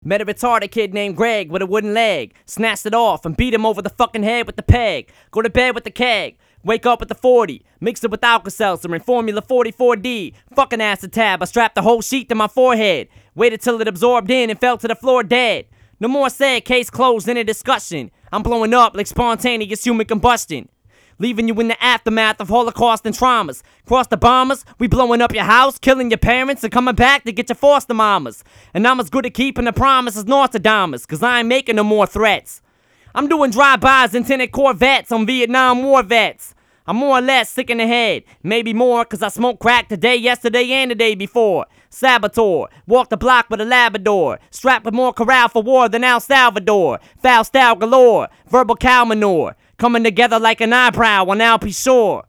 Met a retarded kid named Greg with a wooden leg. Snatched it off and beat him over the fucking head with the peg. Go to bed with the keg. Wake up with the 40. Mix it with Alka-Seltzer and Formula 44D. Fucking acid tab. I strapped the whole sheet to my forehead. Waited till it absorbed in and fell to the floor dead. No more said, case closed, in a discussion. I'm blowing up like spontaneous human combustion. Leaving you in the aftermath of Holocaust and traumas. Cross the bombers, we blowing up your house, killing your parents, and coming back to get your foster mamas. And I'm as good at keeping the promise as Nostradamus, cause I ain't making no more threats. I'm doing drive-bys in tinted Corvettes on Vietnam War vets. I'm more or less sick in the head, maybe more, cause I smoked crack today, yesterday, and the day before. Saboteur, walk the block with a Labrador, strapped with more corral for war than El Salvador. Foul style galore, verbal cow manure, coming together like an eyebrow on Alpe Shore.